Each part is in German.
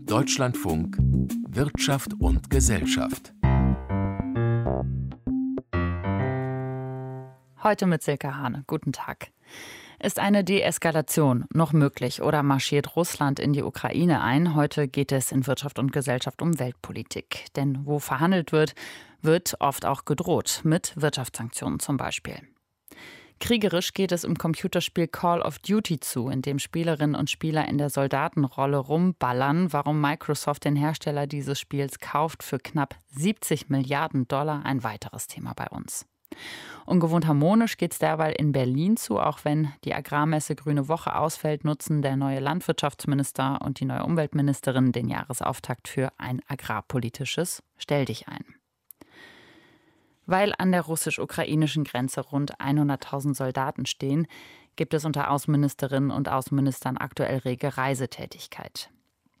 Deutschlandfunk Wirtschaft und Gesellschaft. Heute mit Silke Hane. Guten Tag. Ist eine Deeskalation noch möglich oder marschiert Russland in die Ukraine ein? Heute geht es in Wirtschaft und Gesellschaft um Weltpolitik. Denn wo verhandelt wird, wird oft auch gedroht, mit Wirtschaftssanktionen zum Beispiel. Kriegerisch geht es im Computerspiel Call of Duty zu, in dem Spielerinnen und Spieler in der Soldatenrolle rumballern. Warum Microsoft den Hersteller dieses Spiels kauft für knapp 70 Milliarden $, ein weiteres Thema bei uns. Ungewohnt harmonisch geht es derweil in Berlin zu, auch wenn die Agrarmesse Grüne Woche ausfällt, nutzen der neue Landwirtschaftsminister und die neue Umweltministerin den Jahresauftakt für ein agrarpolitisches Stelldichein. Weil an der russisch-ukrainischen Grenze rund 100.000 Soldaten stehen, gibt es unter Außenministerinnen und Außenministern aktuell rege Reisetätigkeit.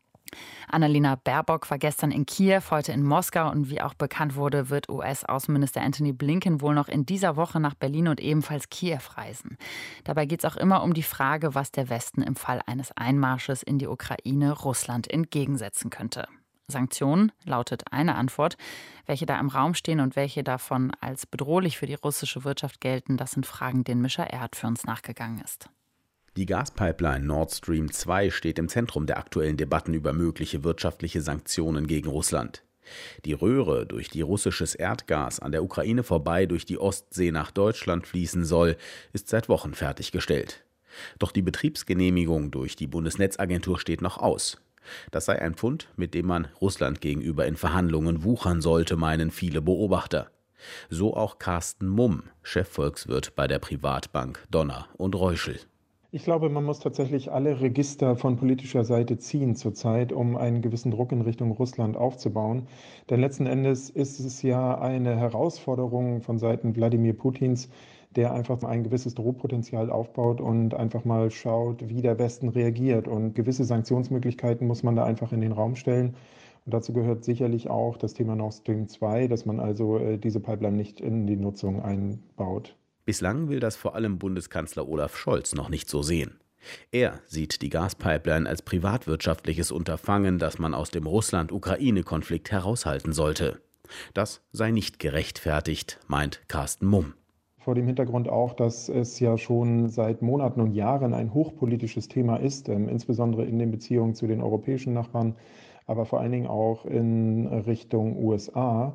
Annalena Baerbock war gestern in Kiew, heute in Moskau und wie auch bekannt wurde, wird US-Außenminister Antony Blinken wohl noch in dieser Woche nach Berlin und ebenfalls Kiew reisen. Dabei geht es auch immer um die Frage, was der Westen im Fall eines Einmarsches in die Ukraine Russland entgegensetzen könnte. Sanktionen lautet eine Antwort. Welche da im Raum stehen und welche davon als bedrohlich für die russische Wirtschaft gelten, das sind Fragen, denen Mischa Erhardt für uns nachgegangen ist. Die Gaspipeline Nord Stream 2 steht im Zentrum der aktuellen Debatten über mögliche wirtschaftliche Sanktionen gegen Russland. Die Röhre, durch die russisches Erdgas an der Ukraine vorbei durch die Ostsee nach Deutschland fließen soll, ist seit Wochen fertiggestellt. Doch die Betriebsgenehmigung durch die Bundesnetzagentur steht noch aus. Das sei ein Pfund, mit dem man Russland gegenüber in Verhandlungen wuchern sollte, meinen viele Beobachter. So auch Carsten Mumm, Chefvolkswirt bei der Privatbank Donner und Reuschel. Ich glaube, man muss tatsächlich alle Register von politischer Seite ziehen zurzeit, um einen gewissen Druck in Richtung Russland aufzubauen. Denn letzten Endes ist es ja eine Herausforderung von Seiten Wladimir Putins, der einfach ein gewisses Drohpotenzial aufbaut und einfach mal schaut, wie der Westen reagiert. Und gewisse Sanktionsmöglichkeiten muss man da einfach in den Raum stellen. Und dazu gehört sicherlich auch das Thema Nord Stream 2, dass man also diese Pipeline nicht in die Nutzung einbaut. Bislang will das vor allem Bundeskanzler Olaf Scholz noch nicht so sehen. Er sieht die Gaspipeline als privatwirtschaftliches Unterfangen, das man aus dem Russland-Ukraine-Konflikt heraushalten sollte. Das sei nicht gerechtfertigt, meint Carsten Mumm. Vor dem Hintergrund auch, dass es ja schon seit Monaten und Jahren ein hochpolitisches Thema ist, insbesondere in den Beziehungen zu den europäischen Nachbarn, aber vor allen Dingen auch in Richtung USA.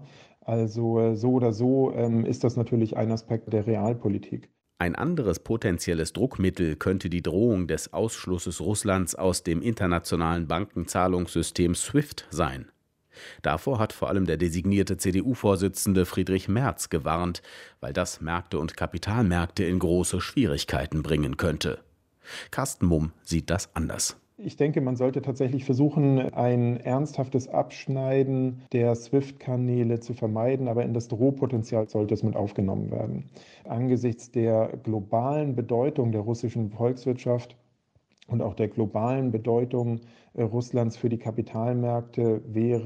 Also so oder so ist das natürlich ein Aspekt der Realpolitik. Ein anderes potenzielles Druckmittel könnte die Drohung des Ausschlusses Russlands aus dem internationalen Bankenzahlungssystem SWIFT sein. Davor hat vor allem der designierte CDU-Vorsitzende Friedrich Merz gewarnt, weil das Märkte und Kapitalmärkte in große Schwierigkeiten bringen könnte. Carsten Mumm sieht das anders. Ich denke, man sollte tatsächlich versuchen, ein ernsthaftes Abschneiden der SWIFT-Kanäle zu vermeiden, aber in das Drohpotenzial sollte es mit aufgenommen werden. Angesichts der globalen Bedeutung der russischen Volkswirtschaft und auch der globalen Bedeutung Russlands für die Kapitalmärkte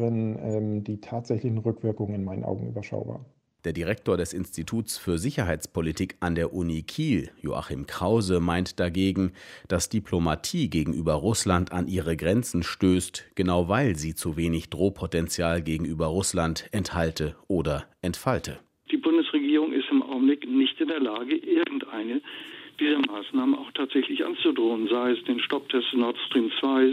wären die tatsächlichen Rückwirkungen in meinen Augen überschaubar. Der Direktor des Instituts für Sicherheitspolitik an der Uni Kiel, Joachim Krause, meint dagegen, dass Diplomatie gegenüber Russland an ihre Grenzen stößt, genau weil sie zu wenig Drohpotenzial gegenüber Russland enthalte oder entfalte. Die Bundesregierung ist im Augenblick nicht in der Lage, irgendeine dieser Maßnahmen auch tatsächlich anzudrohen, sei es den Stopp des Nord Stream 2,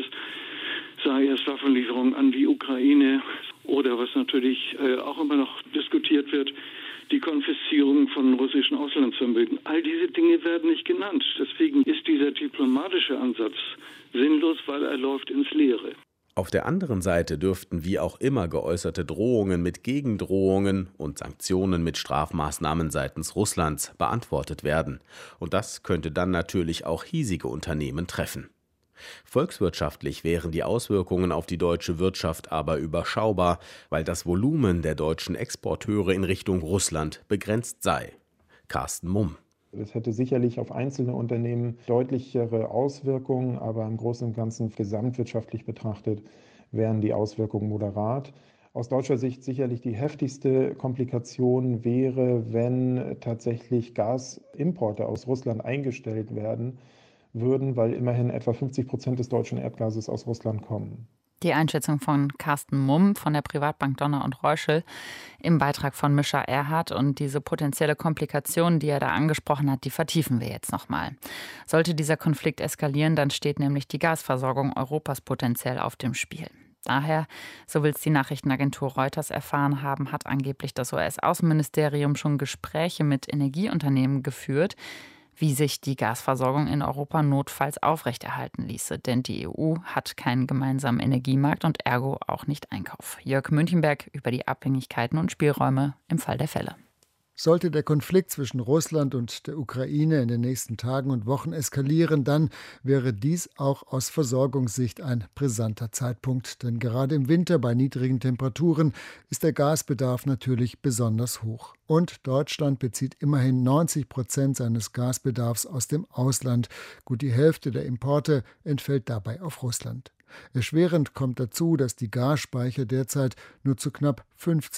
sei es Waffenlieferungen an die Ukraine oder was natürlich auch immer noch diskutiert wird, die Konfiszierung von russischen Auslandsvermögen. All diese Dinge werden nicht genannt. Deswegen ist dieser diplomatische Ansatz sinnlos, weil er läuft ins Leere. Auf der anderen Seite dürften wie auch immer geäußerte Drohungen mit Gegendrohungen und Sanktionen mit Strafmaßnahmen seitens Russlands beantwortet werden. Und das könnte dann natürlich auch hiesige Unternehmen treffen. Volkswirtschaftlich wären die Auswirkungen auf die deutsche Wirtschaft aber überschaubar, weil das Volumen der deutschen Exporteure in Richtung Russland begrenzt sei. Carsten Mumm. Das hätte sicherlich auf einzelne Unternehmen deutlichere Auswirkungen, aber im Großen und Ganzen gesamtwirtschaftlich betrachtet wären die Auswirkungen moderat. Aus deutscher Sicht sicherlich die heftigste Komplikation wäre, wenn tatsächlich Gasimporte aus Russland eingestellt werden würden, weil immerhin etwa 50% des deutschen Erdgases aus Russland kommen. Die Einschätzung von Carsten Mumm von der Privatbank Donner und Reuschel im Beitrag von Mischa Erhardt. Und diese potenzielle Komplikation, die er da angesprochen hat, die vertiefen wir jetzt nochmal. Sollte dieser Konflikt eskalieren, dann steht nämlich die Gasversorgung Europas potenziell auf dem Spiel. Daher, so will es die Nachrichtenagentur Reuters erfahren haben, hat angeblich das US-Außenministerium schon Gespräche mit Energieunternehmen geführt, wie sich die Gasversorgung in Europa notfalls aufrechterhalten ließe. Denn die EU hat keinen gemeinsamen Energiemarkt und ergo auch nicht Einkauf. Jörg Münchenberg über die Abhängigkeiten und Spielräume im Fall der Fälle. Sollte der Konflikt zwischen Russland und der Ukraine in den nächsten Tagen und Wochen eskalieren, dann wäre dies auch aus Versorgungssicht ein brisanter Zeitpunkt. Denn gerade im Winter bei niedrigen Temperaturen ist der Gasbedarf natürlich besonders hoch. Und Deutschland bezieht immerhin 90% seines Gasbedarfs aus dem Ausland. Gut die Hälfte der Importe entfällt dabei auf Russland. Erschwerend kommt dazu, dass die Gasspeicher derzeit nur zu knapp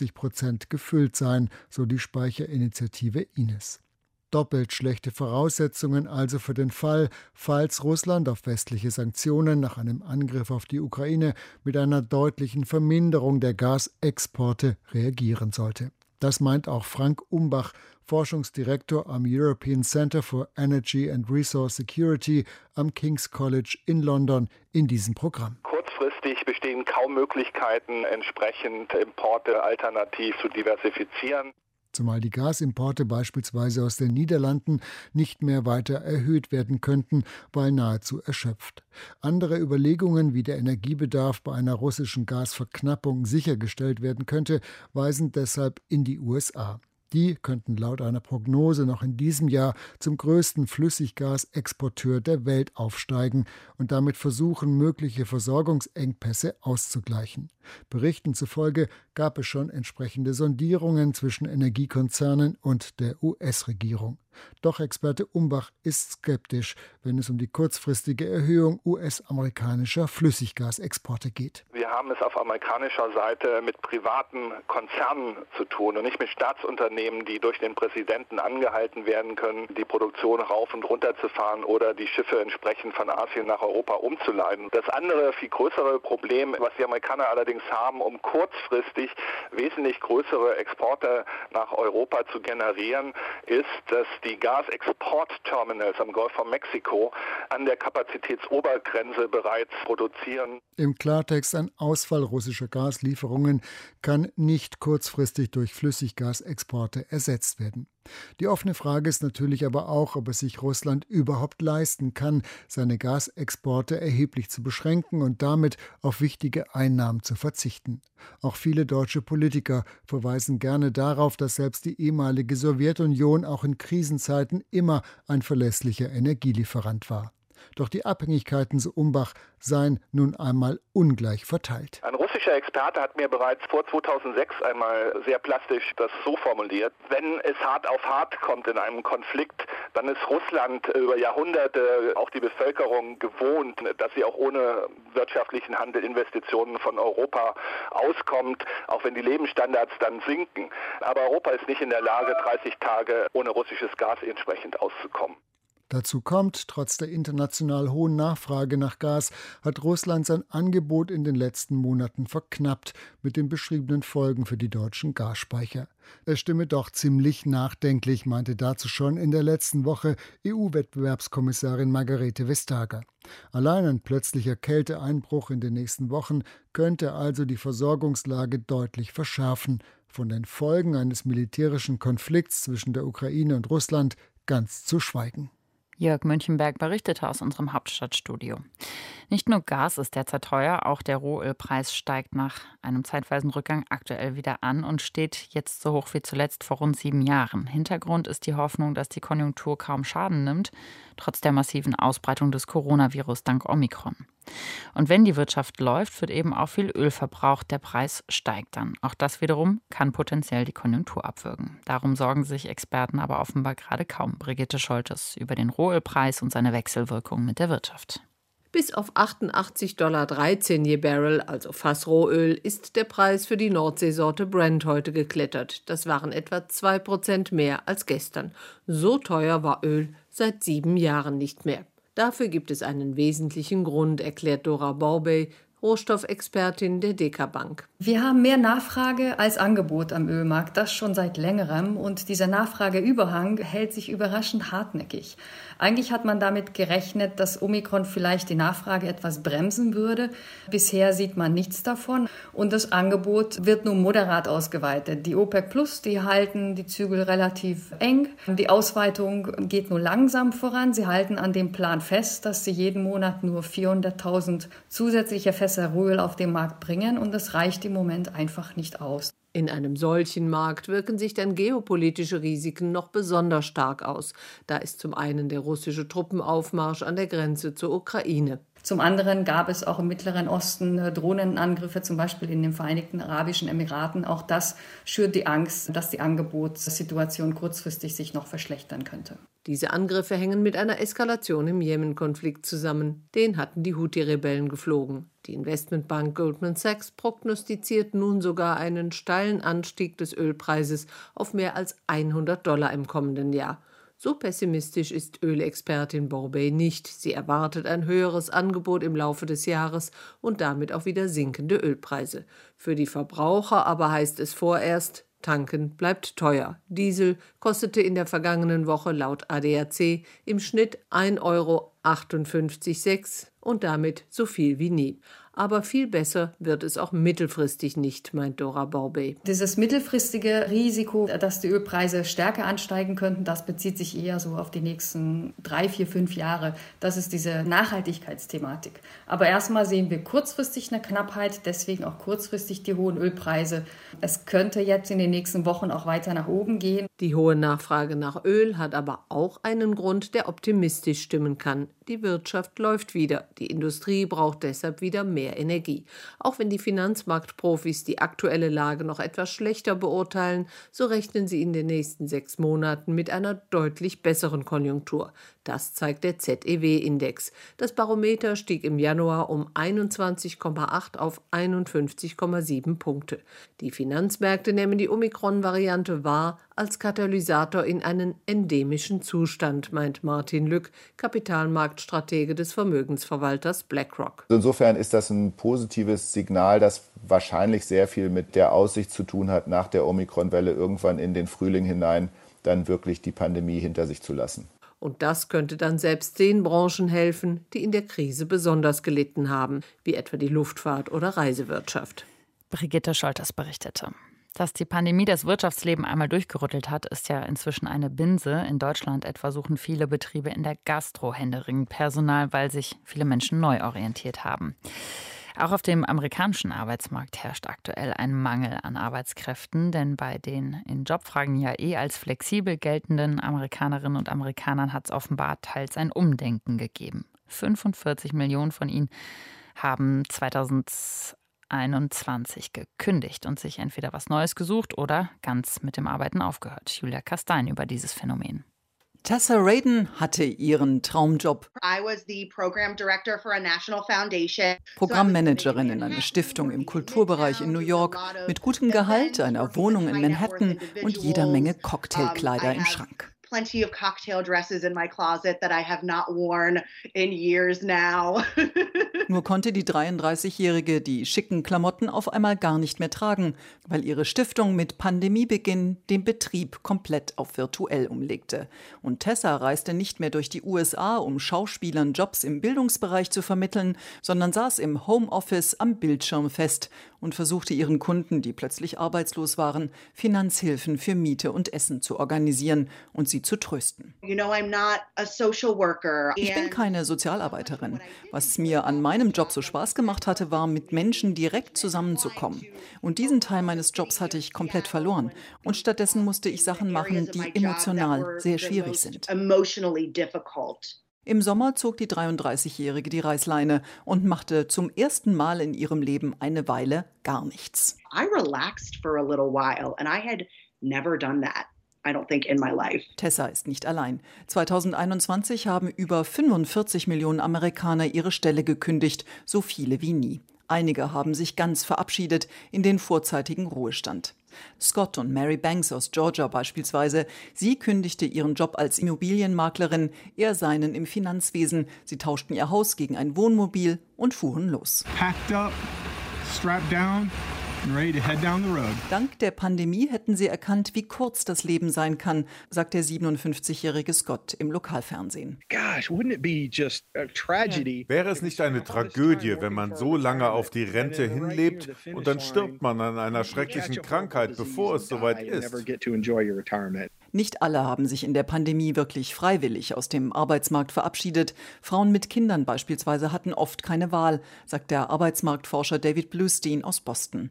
50% gefüllt seien, so die Speicherinitiative Ines. Doppelt schlechte Voraussetzungen also für den Fall, falls Russland auf westliche Sanktionen nach einem Angriff auf die Ukraine mit einer deutlichen Verminderung der Gasexporte reagieren sollte. Das meint auch Frank Umbach, Forschungsdirektor am European Center for Energy and Resource Security am King's College in London in diesem Programm. Kurzfristig bestehen kaum Möglichkeiten, entsprechend Importe alternativ zu diversifizieren. Zumal die Gasimporte beispielsweise aus den Niederlanden nicht mehr weiter erhöht werden könnten, weil nahezu erschöpft. Andere Überlegungen, wie der Energiebedarf bei einer russischen Gasverknappung sichergestellt werden könnte, weisen deshalb in die USA. Die könnten laut einer Prognose noch in diesem Jahr zum größten Flüssiggasexporteur der Welt aufsteigen und damit versuchen, mögliche Versorgungsengpässe auszugleichen. Berichten zufolge gab es schon entsprechende Sondierungen zwischen Energiekonzernen und der US-Regierung. Doch Experte Umbach ist skeptisch, wenn es um die kurzfristige Erhöhung US-amerikanischer Flüssiggasexporte geht. Wir haben es auf amerikanischer Seite mit privaten Konzernen zu tun und nicht mit Staatsunternehmen, die durch den Präsidenten angehalten werden können, die Produktion rauf und runter zu fahren oder die Schiffe entsprechend von Asien nach Europa umzuleiten. Das andere, viel größere Problem, was die Amerikaner allerdings haben, um kurzfristig wesentlich größere Exporte nach Europa zu generieren, ist, dass die Gasexportterminals am Golf von Mexiko an der Kapazitätsobergrenze bereits produzieren. Im Klartext, ein Ausfall russischer Gaslieferungen kann nicht kurzfristig durch Flüssiggasexporte ersetzt werden. Die offene Frage ist natürlich aber auch, ob es sich Russland überhaupt leisten kann, seine Gasexporte erheblich zu beschränken und damit auf wichtige Einnahmen zu verzichten. Auch viele deutsche Politiker verweisen gerne darauf, dass selbst die ehemalige Sowjetunion auch in Krisenzeiten immer ein verlässlicher Energielieferant war. Doch die Abhängigkeiten, so Umbach, seien nun einmal ungleich verteilt. Ein russischer Experte hat mir bereits vor 2006 einmal sehr plastisch das so formuliert: Wenn es hart auf hart kommt in einem Konflikt, dann ist Russland über Jahrhunderte auch die Bevölkerung gewohnt, dass sie auch ohne wirtschaftlichen Handel, Investitionen von Europa auskommt, auch wenn die Lebensstandards dann sinken. Aber Europa ist nicht in der Lage, 30 Tage ohne russisches Gas entsprechend auszukommen. Dazu kommt, trotz der international hohen Nachfrage nach Gas hat Russland sein Angebot in den letzten Monaten verknappt, mit den beschriebenen Folgen für die deutschen Gasspeicher. Es stimme doch ziemlich nachdenklich, meinte dazu schon in der letzten Woche EU-Wettbewerbskommissarin Margrethe Vestager. Allein ein plötzlicher Kälteeinbruch in den nächsten Wochen könnte also die Versorgungslage deutlich verschärfen. Von den Folgen eines militärischen Konflikts zwischen der Ukraine und Russland ganz zu schweigen. Jörg Münchenberg berichtete aus unserem Hauptstadtstudio. Nicht nur Gas ist derzeit teuer, auch der Rohölpreis steigt nach einem zeitweisen Rückgang aktuell wieder an und steht jetzt so hoch wie zuletzt vor rund 7 Jahren. Hintergrund ist die Hoffnung, dass die Konjunktur kaum Schaden nimmt, trotz der massiven Ausbreitung des Coronavirus dank Omikron. Und wenn die Wirtschaft läuft, wird eben auch viel Öl verbraucht, der Preis steigt dann. Auch das wiederum kann potenziell die Konjunktur abwürgen. Darum sorgen sich Experten aber offenbar gerade kaum. Brigitte Scholtes über den Rohölpreis und seine Wechselwirkung mit der Wirtschaft. Bis auf $88,13 je Barrel, also Fassrohöl, ist der Preis für die Nordseesorte Brent heute geklettert. Das waren etwa 2% mehr als gestern. So teuer war Öl seit 7 Jahren nicht mehr. Dafür gibt es einen wesentlichen Grund, erklärt Dora Borbey, Rohstoffexpertin der DK Bank. Wir haben mehr Nachfrage als Angebot am Ölmarkt, das schon seit längerem. Und dieser Nachfrageüberhang hält sich überraschend hartnäckig. Eigentlich hat man damit gerechnet, dass Omikron vielleicht die Nachfrage etwas bremsen würde. Bisher sieht man nichts davon. Und das Angebot wird nur moderat ausgeweitet. Die OPEC Plus, die halten die Zügel relativ eng. Die Ausweitung geht nur langsam voran. Sie halten an dem Plan fest, dass sie jeden Monat nur 400.000 zusätzliche Fässer Rohöl auf den Markt bringen. Und das reicht im Moment einfach nicht aus. In einem solchen Markt wirken sich dann geopolitische Risiken noch besonders stark aus. Da ist zum einen der russische Truppenaufmarsch an der Grenze zur Ukraine. Zum anderen gab es auch im Mittleren Osten Drohnenangriffe, zum Beispiel in den Vereinigten Arabischen Emiraten. Auch das schürt die Angst, dass die Angebotssituation kurzfristig sich noch verschlechtern könnte. Diese Angriffe hängen mit einer Eskalation im Jemen-Konflikt zusammen. Den hatten die Houthi-Rebellen geflogen. Die Investmentbank Goldman Sachs prognostiziert nun sogar einen steilen Anstieg des Ölpreises auf mehr als $100 im kommenden Jahr. So pessimistisch ist Ölexpertin Borbély nicht. Sie erwartet ein höheres Angebot im Laufe des Jahres und damit auch wieder sinkende Ölpreise. Für die Verbraucher aber heißt es vorerst, tanken bleibt teuer. Diesel kostete in der vergangenen Woche laut ADAC im Schnitt 1,58 € und damit so viel wie nie. Aber viel besser wird es auch mittelfristig nicht, meint Dora Borbély. Dieses mittelfristige Risiko, dass die Ölpreise stärker ansteigen könnten, das bezieht sich eher so auf die nächsten 3, 4, 5 Jahre. Das ist diese Nachhaltigkeitsthematik. Aber erstmal sehen wir kurzfristig eine Knappheit, deswegen auch kurzfristig die hohen Ölpreise. Es könnte jetzt in den nächsten Wochen auch weiter nach oben gehen. Die hohe Nachfrage nach Öl hat aber auch einen Grund, der optimistisch stimmen kann. Die Wirtschaft läuft wieder. Die Industrie braucht deshalb wieder mehr Energie. Auch wenn die Finanzmarktprofis die aktuelle Lage noch etwas schlechter beurteilen, so rechnen sie in den nächsten 6 Monaten mit einer deutlich besseren Konjunktur. Das zeigt der ZEW-Index. Das Barometer stieg im Januar um 21,8 auf 51,7 Punkte. Die Finanzmärkte nehmen die Omikron-Variante wahr als Katalysator in einen endemischen Zustand, meint Martin Lück, Kapitalmarktstratege des Vermögensverwalters BlackRock. Insofern ist das ein positives Signal, das wahrscheinlich sehr viel mit der Aussicht zu tun hat, nach der Omikron-Welle irgendwann in den Frühling hinein dann wirklich die Pandemie hinter sich zu lassen. Und das könnte dann selbst den Branchen helfen, die in der Krise besonders gelitten haben, wie etwa die Luftfahrt oder Reisewirtschaft. Brigitte Scholters berichtete. Dass die Pandemie das Wirtschaftsleben einmal durchgerüttelt hat, ist ja inzwischen eine Binse. In Deutschland etwa suchen viele Betriebe in der Gastro händeringend Personal, weil sich viele Menschen neu orientiert haben. Auch auf dem amerikanischen Arbeitsmarkt herrscht aktuell ein Mangel an Arbeitskräften, denn bei den in Jobfragen ja als flexibel geltenden Amerikanerinnen und Amerikanern hat es offenbar teils ein Umdenken gegeben. 45 Millionen von ihnen haben 2021 gekündigt und sich entweder was Neues gesucht oder ganz mit dem Arbeiten aufgehört. Julia Kastein über dieses Phänomen. Tessa Radin hatte ihren Traumjob. Programmmanagerin in einer Stiftung im Kulturbereich in New York mit gutem Gehalt, einer Wohnung in Manhattan und jeder Menge Cocktailkleider im Schrank. Plenty of cocktail dresses in my closet that I have not worn in years now. Nur konnte die 33-Jährige die schicken Klamotten auf einmal gar nicht mehr tragen, weil ihre Stiftung mit Pandemiebeginn den Betrieb komplett auf virtuell umlegte. Und Tessa reiste nicht mehr durch die USA, um Schauspielern Jobs im Bildungsbereich zu vermitteln, sondern saß im Homeoffice am Bildschirm fest und versuchte ihren Kunden, die plötzlich arbeitslos waren, Finanzhilfen für Miete und Essen zu organisieren und sie zu trösten. You know, I'm not a social worker. Ich bin keine Sozialarbeiterin. Was mir an meinem Job so Spaß gemacht hatte, war, mit Menschen direkt zusammenzukommen. Und diesen Teil meines Jobs hatte ich komplett verloren. Und stattdessen musste ich Sachen machen, die emotional sehr schwierig sind. Im Sommer zog die 33-Jährige die Reißleine und machte zum ersten Mal in ihrem Leben eine Weile gar nichts. I relaxed for a little while and I had never done that. I don't think in my life. Tessa ist nicht allein. 2021 haben über 45 Millionen Amerikaner ihre Stelle gekündigt, so viele wie nie. Einige haben sich ganz verabschiedet in den vorzeitigen Ruhestand. Scott und Mary Banks aus Georgia beispielsweise. Sie kündigte ihren Job als Immobilienmaklerin, er seinen im Finanzwesen. Sie tauschten ihr Haus gegen ein Wohnmobil und fuhren los. Packed up, strapped down. Dank der Pandemie hätten sie erkannt, wie kurz das Leben sein kann, sagt der 57-jährige Scott im Lokalfernsehen. Wäre es nicht eine Tragödie, wenn man so lange auf die Rente hinlebt und dann stirbt man an einer schrecklichen Krankheit, bevor es soweit ist? Nicht alle haben sich in der Pandemie wirklich freiwillig aus dem Arbeitsmarkt verabschiedet. Frauen mit Kindern beispielsweise hatten oft keine Wahl, sagt der Arbeitsmarktforscher David Bluestein aus Boston.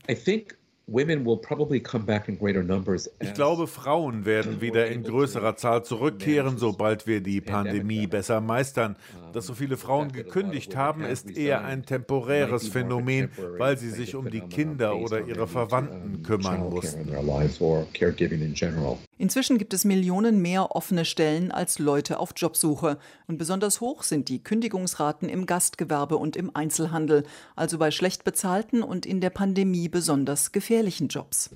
Ich glaube, Frauen werden wieder in größerer Zahl zurückkehren, sobald wir die Pandemie besser meistern. Dass so viele Frauen gekündigt haben, ist eher ein temporäres Phänomen, weil sie sich um die Kinder oder ihre Verwandten kümmern mussten. Inzwischen gibt es Millionen mehr offene Stellen als Leute auf Jobsuche. Und besonders hoch sind die Kündigungsraten im Gastgewerbe und im Einzelhandel, also bei schlecht bezahlten und in der Pandemie besonders gefährlichen Jobs.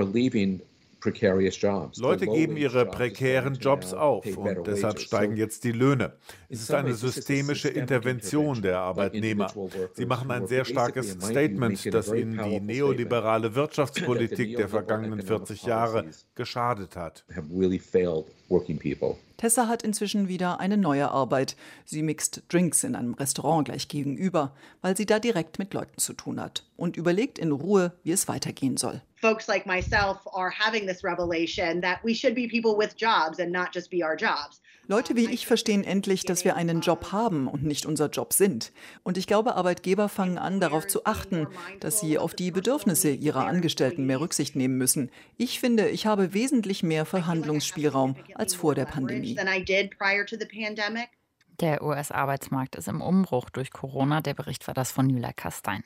Leute geben ihre prekären Jobs auf und deshalb steigen jetzt die Löhne. Es ist eine systemische Intervention der Arbeitnehmer. Sie machen ein sehr starkes Statement, das ihnen die neoliberale Wirtschaftspolitik der vergangenen 40 Jahre geschadet hat. Tessa hat inzwischen wieder eine neue Arbeit. Sie mixt Drinks in einem Restaurant gleich gegenüber, weil sie da direkt mit Leuten zu tun hat und überlegt in Ruhe, wie es weitergehen soll. Folks like myself are having this revelation that we should be people with jobs and not just be our jobs. Leute wie ich verstehen endlich, dass wir einen Job haben und nicht unser Job sind. Und ich glaube, Arbeitgeber fangen an, darauf zu achten, dass sie auf die Bedürfnisse ihrer Angestellten mehr Rücksicht nehmen müssen. Ich finde, ich habe wesentlich mehr Verhandlungsspielraum als vor der Pandemie. Der US-Arbeitsmarkt ist im Umbruch durch Corona. Der Bericht war das von Nüla Kastein.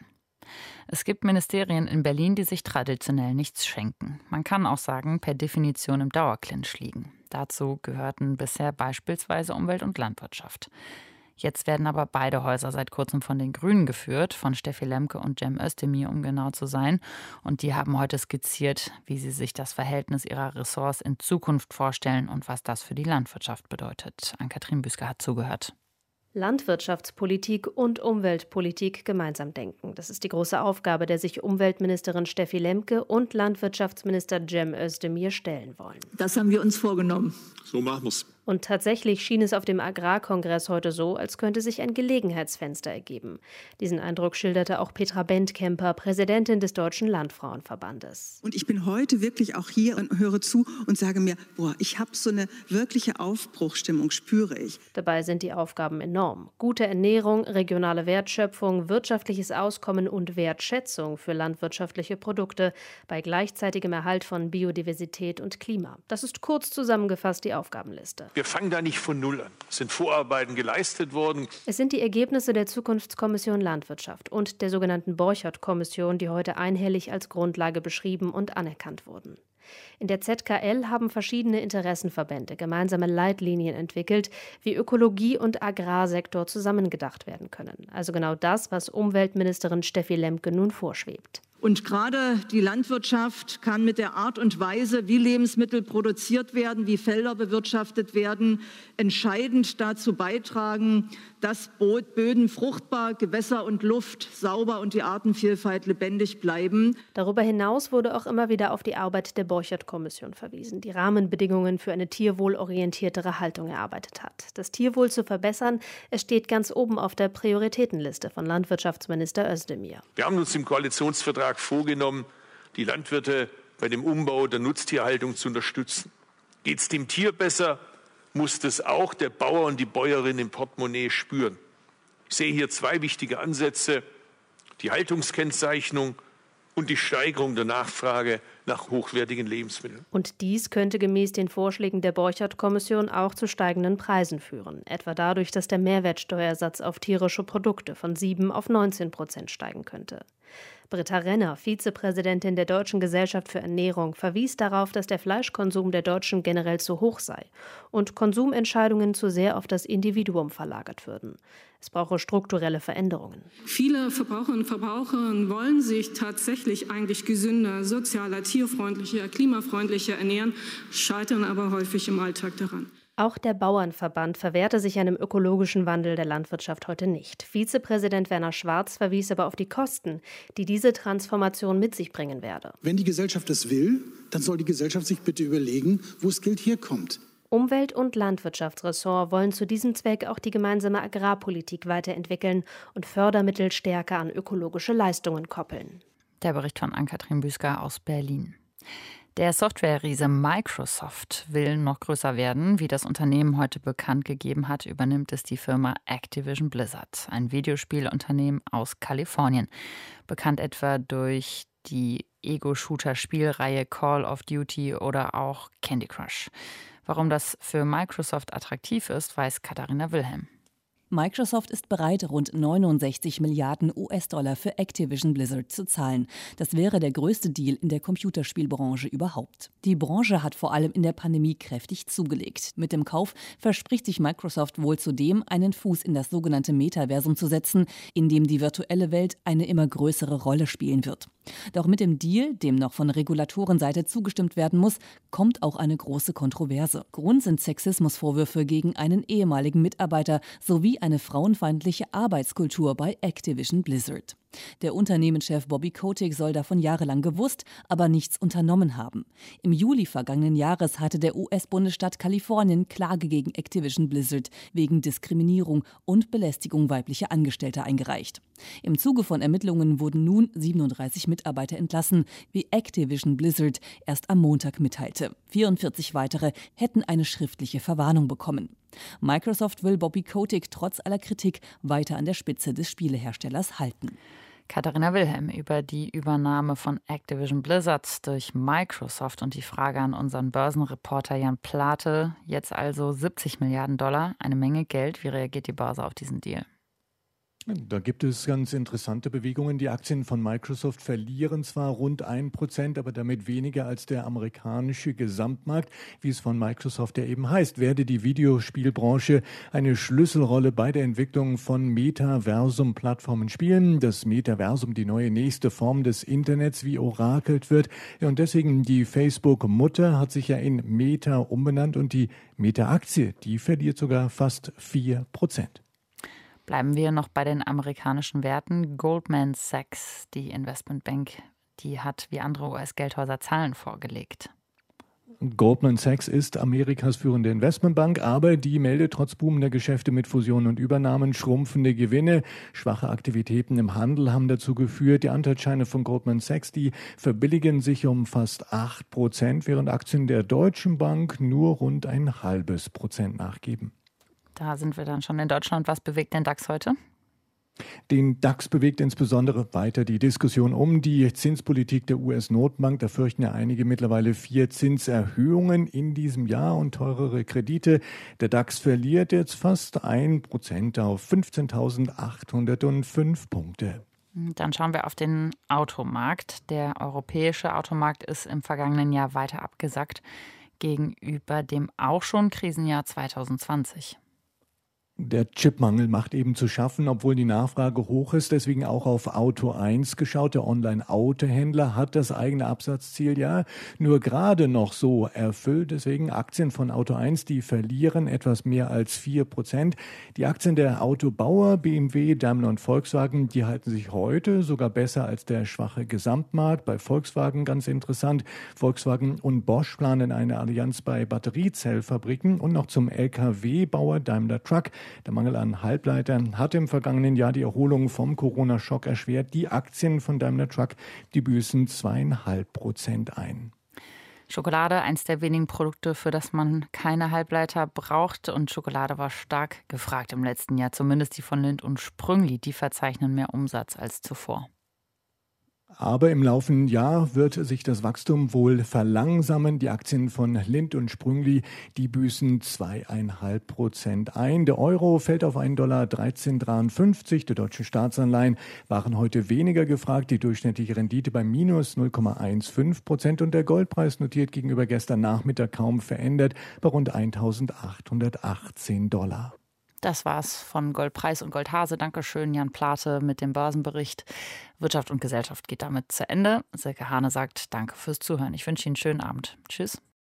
Es gibt Ministerien in Berlin, die sich traditionell nichts schenken. Man kann auch sagen, per Definition im Dauerclinch liegen. Dazu gehörten bisher beispielsweise Umwelt und Landwirtschaft. Jetzt werden aber beide Häuser seit kurzem von den Grünen geführt, von Steffi Lemke und Cem Özdemir, um genau zu sein. Und die haben heute skizziert, wie sie sich das Verhältnis ihrer Ressorts in Zukunft vorstellen und was das für die Landwirtschaft bedeutet. Ann-Kathrin Büsker hat zugehört. Landwirtschaftspolitik und Umweltpolitik gemeinsam denken. Das ist die große Aufgabe, der sich Umweltministerin Steffi Lemke und Landwirtschaftsminister Cem Özdemir stellen wollen. Das haben wir uns vorgenommen. So machen wir's. Und tatsächlich schien es auf dem Agrarkongress heute so, als könnte sich ein Gelegenheitsfenster ergeben. Diesen Eindruck schilderte auch Petra Bentkemper, Präsidentin des Deutschen Landfrauenverbandes. Und ich bin heute wirklich auch hier und höre zu und sage mir, ich habe so eine wirkliche Aufbruchsstimmung, spüre ich. Dabei sind die Aufgaben enorm. Gute Ernährung, regionale Wertschöpfung, wirtschaftliches Auskommen und Wertschätzung für landwirtschaftliche Produkte bei gleichzeitigem Erhalt von Biodiversität und Klima. Das ist kurz zusammengefasst die Aufgabenliste. Wir fangen da nicht von Null an. Es sind Vorarbeiten geleistet worden. Es sind die Ergebnisse der Zukunftskommission Landwirtschaft und der sogenannten Borchert-Kommission, die heute einhellig als Grundlage beschrieben und anerkannt wurden. In der ZKL haben verschiedene Interessenverbände gemeinsame Leitlinien entwickelt, wie Ökologie und Agrarsektor zusammengedacht werden können. Also genau das, was Umweltministerin Steffi Lemke nun vorschwebt. Und gerade die Landwirtschaft kann mit der Art und Weise, wie Lebensmittel produziert werden, wie Felder bewirtschaftet werden, entscheidend dazu beitragen, dass Böden fruchtbar, Gewässer und Luft sauber und die Artenvielfalt lebendig bleiben. Darüber hinaus wurde auch immer wieder auf die Arbeit der Borchert-Kommission verwiesen, die Rahmenbedingungen für eine tierwohlorientiertere Haltung erarbeitet hat. Das Tierwohl zu verbessern, es steht ganz oben auf der Prioritätenliste von Landwirtschaftsminister Özdemir. Wir haben uns im Koalitionsvertrag vorgenommen, die Landwirte bei dem Umbau der Nutztierhaltung zu unterstützen. Geht es dem Tier besser, muss das auch der Bauer und die Bäuerin im Portemonnaie spüren. Ich sehe hier zwei wichtige Ansätze: die Haltungskennzeichnung und die Steigerung der Nachfrage nach hochwertigen Lebensmitteln. Und dies könnte gemäß den Vorschlägen der Borchert-Kommission auch zu steigenden Preisen führen. Etwa dadurch, dass der Mehrwertsteuersatz auf tierische Produkte von 7% auf 19% steigen könnte. Britta Renner, Vizepräsidentin der Deutschen Gesellschaft für Ernährung, verwies darauf, dass der Fleischkonsum der Deutschen generell zu hoch sei und Konsumentscheidungen zu sehr auf das Individuum verlagert würden. Es brauche strukturelle Veränderungen. Viele Verbraucherinnen und Verbraucher wollen sich tatsächlich eigentlich gesünder, sozialer, tierfreundlicher, klimafreundlicher ernähren, scheitern aber häufig im Alltag daran. Auch der Bauernverband verwehrte sich einem ökologischen Wandel der Landwirtschaft heute nicht. Vizepräsident Werner Schwarz verwies aber auf die Kosten, die diese Transformation mit sich bringen werde. Wenn die Gesellschaft das will, dann soll die Gesellschaft sich bitte überlegen, wo das Geld herkommt. Umwelt- und Landwirtschaftsressort wollen zu diesem Zweck auch die gemeinsame Agrarpolitik weiterentwickeln und Fördermittel stärker an ökologische Leistungen koppeln. Der Bericht von Ann-Kathrin Büsker aus Berlin. Der Software-Riese Microsoft will noch größer werden. Wie das Unternehmen heute bekannt gegeben hat, übernimmt es die Firma Activision Blizzard, ein Videospielunternehmen aus Kalifornien. Bekannt etwa durch die Ego-Shooter-Spielreihe Call of Duty oder auch Candy Crush. Warum das für Microsoft attraktiv ist, weiß Katharina Wilhelm. Microsoft ist bereit, rund 69 Milliarden US-Dollar für Activision Blizzard zu zahlen. Das wäre der größte Deal in der Computerspielbranche überhaupt. Die Branche hat vor allem in der Pandemie kräftig zugelegt. Mit dem Kauf verspricht sich Microsoft wohl zudem, einen Fuß in das sogenannte Metaversum zu setzen, in dem die virtuelle Welt eine immer größere Rolle spielen wird. Doch mit dem Deal, dem noch von Regulatorenseite zugestimmt werden muss, kommt auch eine große Kontroverse. Grund sind Sexismusvorwürfe gegen einen ehemaligen Mitarbeiter sowie eine frauenfeindliche Arbeitskultur bei Activision Blizzard. Der Unternehmenschef Bobby Kotick soll davon jahrelang gewusst, aber nichts unternommen haben. Im Juli vergangenen Jahres hatte der US-Bundesstaat Kalifornien Klage gegen Activision Blizzard wegen Diskriminierung und Belästigung weiblicher Angestellter eingereicht. Im Zuge von Ermittlungen wurden nun 37 Mitarbeiter entlassen, wie Activision Blizzard erst am Montag mitteilte. 44 weitere hätten eine schriftliche Verwarnung bekommen. Microsoft will Bobby Kotick trotz aller Kritik weiter an der Spitze des Spieleherstellers halten. Katharina Wilhelm über die Übernahme von Activision Blizzard durch Microsoft und die Frage an unseren Börsenreporter Jan Plate. Jetzt also 70 Milliarden Dollar, eine Menge Geld. Wie reagiert die Börse auf diesen Deal? Da gibt es ganz interessante Bewegungen. Die Aktien von Microsoft verlieren zwar rund 1%, aber damit weniger als der amerikanische Gesamtmarkt. Wie es von Microsoft ja eben heißt, werde die Videospielbranche eine Schlüsselrolle bei der Entwicklung von Metaversum-Plattformen spielen. Das Metaversum, die neue nächste Form des Internets, wie orakelt wird. Ja, und deswegen die Facebook-Mutter hat sich ja in Meta umbenannt und die Meta-Aktie, die verliert sogar fast 4%. Bleiben wir noch bei den amerikanischen Werten. Goldman Sachs, die Investmentbank, die hat wie andere US-Geldhäuser Zahlen vorgelegt. Goldman Sachs ist Amerikas führende Investmentbank, aber die meldet trotz boomender Geschäfte mit Fusionen und Übernahmen schrumpfende Gewinne. Schwache Aktivitäten im Handel haben dazu geführt, die Anteilsscheine von Goldman Sachs, die verbilligen sich um fast 8%, während Aktien der Deutschen Bank nur rund 0,5% nachgeben. Da sind wir dann schon in Deutschland. Was bewegt den DAX heute? Den DAX bewegt insbesondere weiter die Diskussion um die Zinspolitik der US-Notenbank. Da fürchten ja einige mittlerweile 4 Zinserhöhungen in diesem Jahr und teurere Kredite. Der DAX verliert jetzt fast 1% auf 15.805 Punkte. Dann schauen wir auf den Automarkt. Der europäische Automarkt ist im vergangenen Jahr weiter abgesackt gegenüber dem auch schon Krisenjahr 2020. Der Chipmangel macht eben zu schaffen, obwohl die Nachfrage hoch ist. Deswegen auch auf Auto 1 geschaut. Der Online-Autohändler hat das eigene Absatzziel ja nur gerade noch so erfüllt. Deswegen Aktien von Auto 1, die verlieren etwas mehr als 4%. Die Aktien der Autobauer BMW, Daimler und Volkswagen, die halten sich heute sogar besser als der schwache Gesamtmarkt. Bei Volkswagen ganz interessant. Volkswagen und Bosch planen eine Allianz bei Batteriezellfabriken und noch zum Lkw-Bauer Daimler Truck. Der Mangel an Halbleitern hat im vergangenen Jahr die Erholung vom Corona-Schock erschwert. Die Aktien von Daimler Truck, die büßen 2,5% ein. Schokolade, eins der wenigen Produkte, für das man keine Halbleiter braucht. Und Schokolade war stark gefragt im letzten Jahr. Zumindest die von Lindt und Sprüngli. Die verzeichnen mehr Umsatz als zuvor. Aber im laufenden Jahr wird sich das Wachstum wohl verlangsamen. Die Aktien von Lindt und Sprüngli, die büßen 2,5% ein. Der Euro fällt auf $1,1353. Die deutschen Staatsanleihen waren heute weniger gefragt. Die durchschnittliche Rendite bei minus 0,15%. Und der Goldpreis notiert gegenüber gestern Nachmittag kaum verändert bei rund $1.818. Das war's von Goldpreis und Goldhase. Dankeschön, Jan Plate mit dem Börsenbericht. Wirtschaft und Gesellschaft geht damit zu Ende. Silke Hane sagt Danke fürs Zuhören. Ich wünsche Ihnen einen schönen Abend. Tschüss.